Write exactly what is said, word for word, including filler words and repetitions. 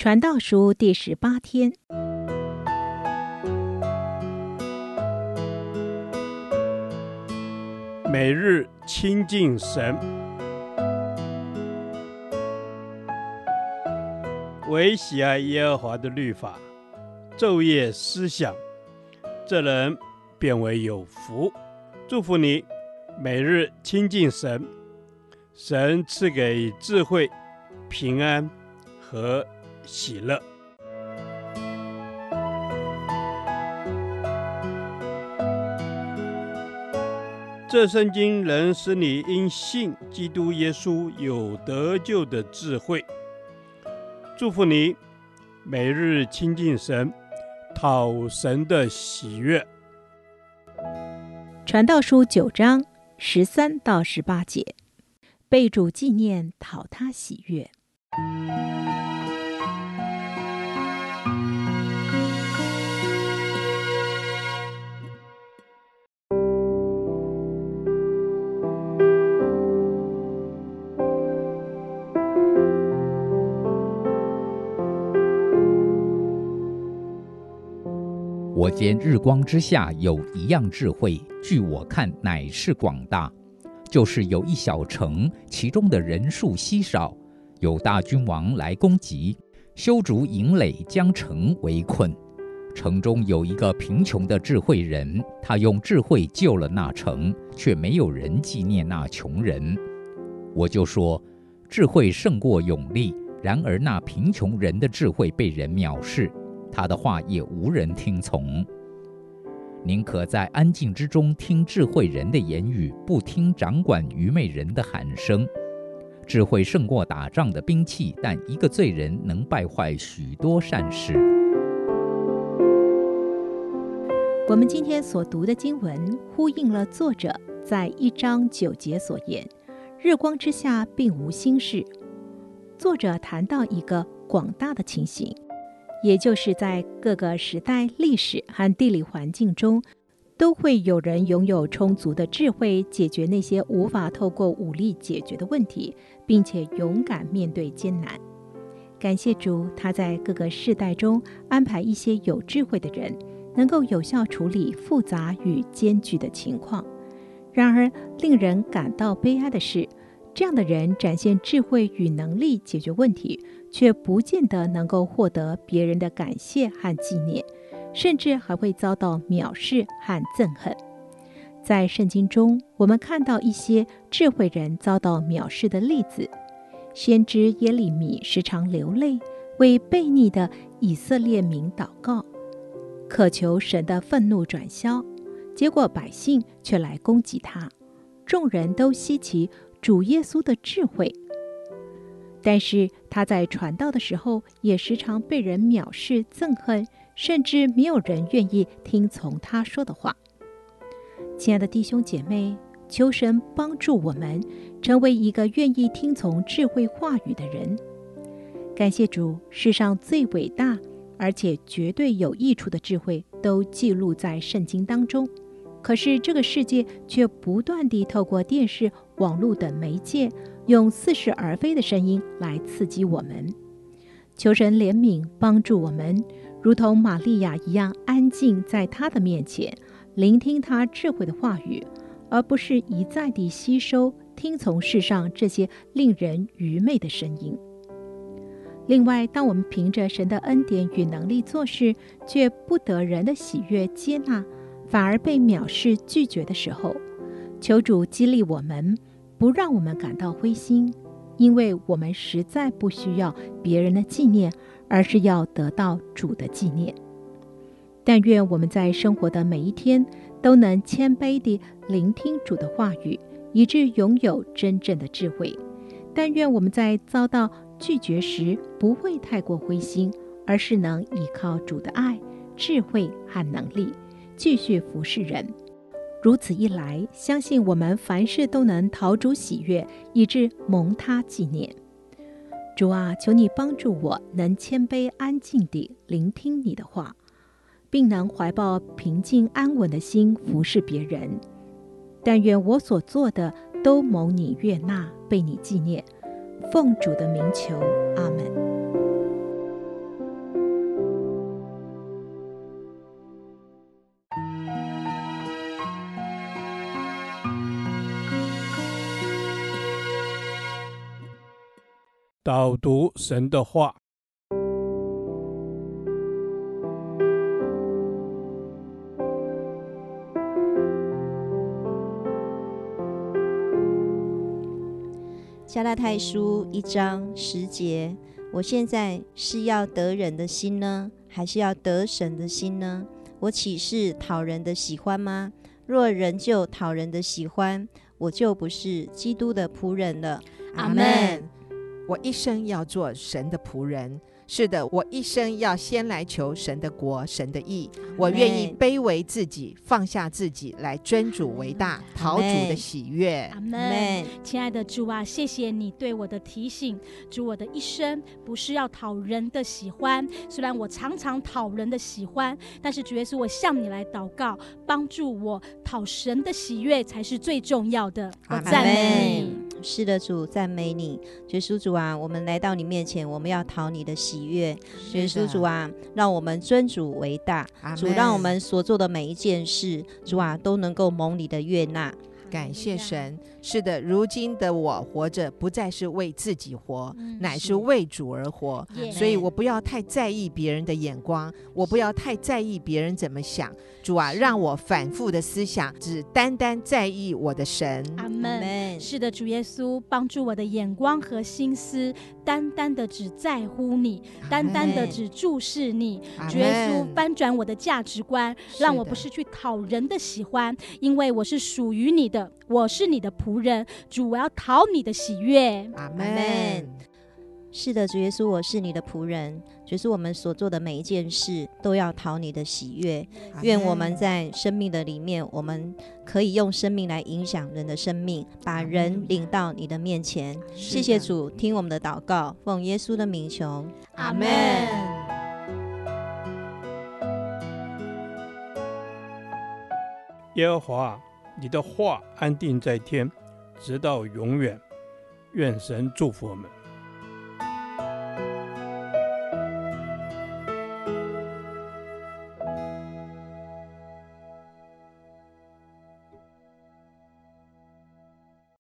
传道书第十八天， 每日亲近神，唯喜爱耶和华的律法，昼夜思想，这人便为有福。祝福你，每日亲近神，神赐给智慧、平安和喜乐。这圣经能使你因信基督耶稣有得救的智慧。祝福你，每日亲近神，讨神的喜悦。 传道书九章十三到十八节，被主纪念，讨他喜悦。 我见日光之下有一样智慧，据我看乃是广大，就是有一小城，其中的人数稀少，有大君王来攻击，修筑营垒，将城围困。城中有一个贫穷的智慧人，他用智慧救了那城，却没有人纪念那穷人。我就说，智慧胜过勇力，然而那贫穷人的智慧被人藐视，他的话也无人听从。宁可在安静之中听智慧人的言语，不听掌管愚昧人的喊声。智慧胜过打仗的兵器，但一个罪人能败坏许多善事。 我们今天所读的经文呼应了作者在一章九节所言，日光之下并无新事。作者谈到一个广大的情形，也就是在各个时代、历史和地理环境中，都会有人拥有充足的智慧，解决那些无法透过武力解决的问题，并且勇敢面对艰难。感谢主，他在各个世代中安排一些有智慧的人，能够有效处理复杂与艰巨的情况。然而，令人感到悲哀的是，这样的人展现智慧与能力解决问题，却不见得能够获得别人的感谢和纪念，甚至还会遭到藐视和憎恨。在圣经中，我们看到一些智慧人遭到藐视的例子。先知耶利米时常流泪，为悖逆的以色列民祷告，渴求神的愤怒转消，结果百姓却来攻击他。众人都稀奇主耶稣的智慧，但是他在传道的时候也时常被人藐视憎恨，甚至没有人愿意听从他说的话。亲爱的弟兄姐妹，求神帮助我们成为一个愿意听从智慧话语的人。感谢主，世上最伟大而且绝对有益处的智慧都记录在圣经当中。可是这个世界却不断地透过电视、网络等媒介，用似是而非的声音来刺激我们。求神怜悯帮助我们，如同玛利亚一样安静在他的面前，聆听他智慧的话语，而不是一再地吸收听从世上这些令人愚昧的声音。另外，当我们凭着神的恩典与能力做事，却不得人的喜悦接纳，反而被藐视拒绝的时候，求主激励我们，不让我们感到灰心，因为我们实在不需要别人的纪念，而是要得到主的纪念。但愿我们在生活的每一天都能谦卑地聆听主的话语，以致拥有真正的智慧。但愿我们在遭到拒绝时不会太过灰心，而是能依靠主的爱、智慧和能力，继续服侍人。如此一来，相信我们凡事都能讨主喜悦，以致蒙他纪念。主啊，求你帮助我能谦卑安静地聆听你的话，并能怀抱平静安稳的心服侍别人。但愿我所做的都蒙你悦纳，被你纪念。奉主的名求，阿们。 导读神的话。 加拉太书一章十节，我现在是要得人的心呢，还是要得神的心呢？我岂是讨人的喜欢吗？若仍旧讨人的喜欢，我就不是基督的仆人了。 阿们。我一生要做神的仆人，是的，我一生要先来求神的国，神的义。我愿意卑微自己，放下自己，来尊主为大，讨主的喜悦。 阿们。亲爱的主啊，谢谢你对我的提醒。主，我的一生不是要讨人的喜欢，虽然我常常讨人的喜欢，但是主耶稣，我向你来祷告，帮助我讨神的喜悦才是最重要的。我赞美你。 是的，主，赞美你。耶稣主啊，我们来到你面前，我们要讨你的喜悦。耶稣主啊，让我们尊主为大。主，让我们所做的每一件事，主啊，都能够蒙你的悦纳。 感谢神。是的，如今的我活着不再是为自己活、嗯、乃是为主而活，所以我不要太在意别人的眼光，我不要太在意别人怎么想。主啊，让我反复的思想只单单在意我的神。 阿们。是的，主耶稣，帮助我的眼光和心思单单的只在乎你，单单的只注视你。主耶稣，翻转我的价值观，让我不是去讨人的喜欢，因为我是属于你的，我是你的仆人。主，我要讨你的喜悦。 阿们。 是的，主耶稣，我是你的仆人。主耶稣，我们所做的每一件事都要讨你的喜悦。愿我们在生命的里面，我们可以用生命来影响人的生命，把人领到你的面前。谢谢主，听我们的祷告，奉耶稣的名求。 阿们。 耶和华，你的话安定在天，直到永远。愿神祝福我们。